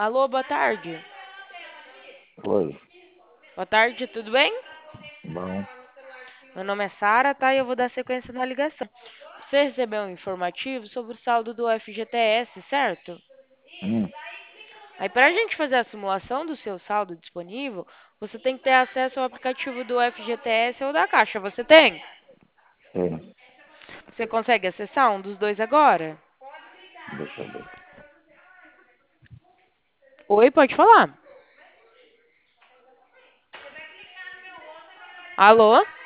Alô, boa tarde. Oi, Boa tarde, tudo bem? bom. Meu nome é Sara, tá? E eu vou dar sequência na ligação. Você recebeu um informativo sobre o saldo do FGTS, certo? Hum, Aí, para a gente fazer a simulação do seu saldo disponível, você tem que ter acesso ao aplicativo do FGTS ou da Caixa. Você tem? sim, Você consegue acessar um dos dois agora? deixa eu ver. Oi, pode falar. Alô?